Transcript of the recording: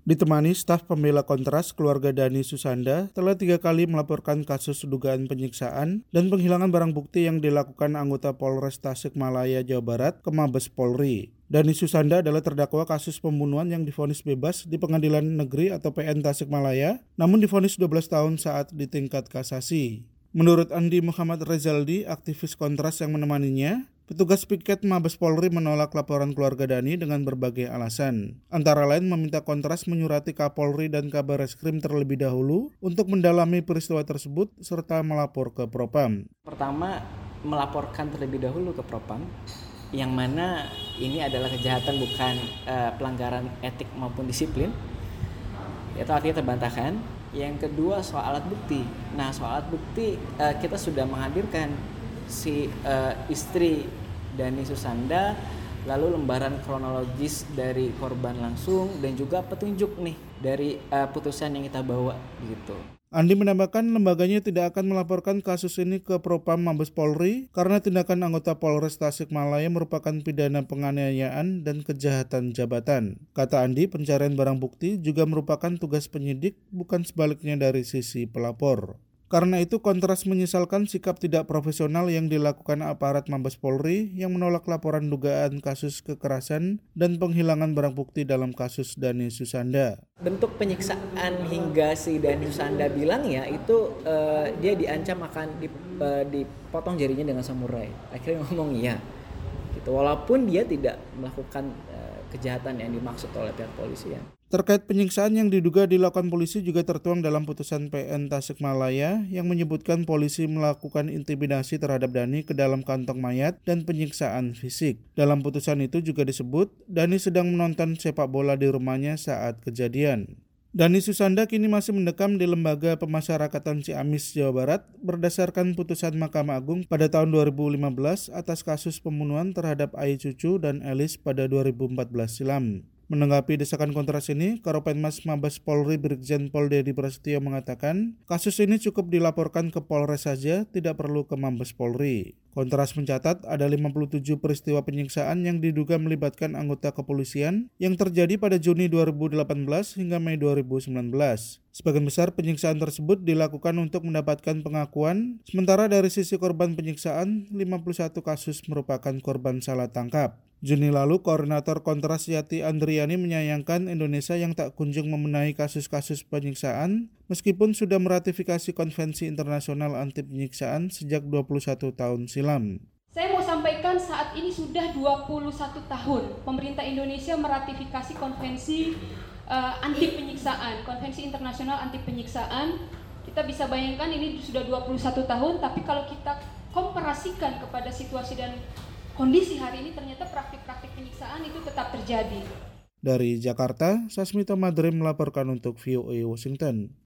Ditemani staf pembela kontras, keluarga Dani Susanda telah 3 kali melaporkan kasus dugaan penyiksaan dan penghilangan barang bukti yang dilakukan anggota Polres Tasikmalaya, Jawa Barat ke Mabes Polri. Dani Susanda adalah terdakwa kasus pembunuhan yang divonis bebas di Pengadilan Negeri atau PN Tasikmalaya, namun divonis 12 tahun saat di tingkat kasasi. Menurut Andi Muhammad Rezaldi, aktivis kontras yang menemaninya, petugas piket Mabes Polri menolak laporan keluarga Dani dengan berbagai alasan. Antara lain meminta kontras menyurati Kapolri dan Kabareskrim terlebih dahulu untuk mendalami peristiwa tersebut serta melapor ke Propam. Pertama, melaporkan terlebih dahulu ke Propam, yang mana ini adalah kejahatan bukan pelanggaran etik maupun disiplin. Itu artinya terbantahkan. Yang kedua soal alat bukti. Nah, soal alat bukti kita sudah menghadirkan si istri Dani Susanda, lalu lembaran kronologis dari korban langsung dan juga petunjuk nih dari putusan yang kita bawa gitu. Andi menambahkan lembaganya tidak akan melaporkan kasus ini ke Propam Mabes Polri karena tindakan anggota Polres Tasikmalaya merupakan pidana penganiayaan dan kejahatan jabatan. Kata Andi, pencarian barang bukti juga merupakan tugas penyidik, bukan sebaliknya dari sisi pelapor. Karena itu, kontras menyesalkan sikap tidak profesional yang dilakukan aparat Mabes Polri yang menolak laporan dugaan kasus kekerasan dan penghilangan barang bukti dalam kasus Dani Susanda. Bentuk penyiksaan hingga si Dani Susanda bilang ya itu dia diancam akan dipotong jarinya dengan samurai. Akhirnya ngomong iya, gitu. Walaupun dia tidak melakukan kejahatan yang dimaksud oleh pihak polisian. Terkait penyiksaan yang diduga dilakukan polisi juga tertuang dalam putusan PN Tasikmalaya yang menyebutkan polisi melakukan intimidasi terhadap Dani ke dalam kantong mayat dan penyiksaan fisik. Dalam putusan itu juga disebut Dani sedang menonton sepak bola di rumahnya saat kejadian. Dani Susanda kini masih mendekam di Lembaga Pemasyarakatan Ciamis, Jawa Barat berdasarkan putusan Mahkamah Agung pada tahun 2015 atas kasus pembunuhan terhadap Ai Cucu dan Elis pada 2014 silam. Menanggapi desakan kontras ini, Karopenmas Mabes Polri Brigjen Pol Dedi Prasetyo mengatakan, kasus ini cukup dilaporkan ke Polres saja, tidak perlu ke Mabes Polri. Kontras mencatat ada 57 peristiwa penyiksaan yang diduga melibatkan anggota kepolisian yang terjadi pada Juni 2018 hingga Mei 2019. Sebagian besar penyiksaan tersebut dilakukan untuk mendapatkan pengakuan, sementara dari sisi korban penyiksaan, 51 kasus merupakan korban salah tangkap. Juni lalu, Koordinator Kontras Yati Andriani menyayangkan Indonesia yang tak kunjung membenahi kasus-kasus penyiksaan meskipun sudah meratifikasi Konvensi Internasional Anti Penyiksaan sejak 21 tahun silam. Saya mau sampaikan saat ini sudah 21 tahun pemerintah Indonesia meratifikasi Konvensi Anti Penyiksaan, Konvensi Internasional Anti Penyiksaan. Kita bisa bayangkan ini sudah 21 tahun, tapi kalau kita komparasikan kepada situasi dan kondisi hari ini ternyata praktik-praktik penyiksaan itu tetap terjadi. Dari Jakarta, Sasmita Madrim melaporkan untuk VOA Washington.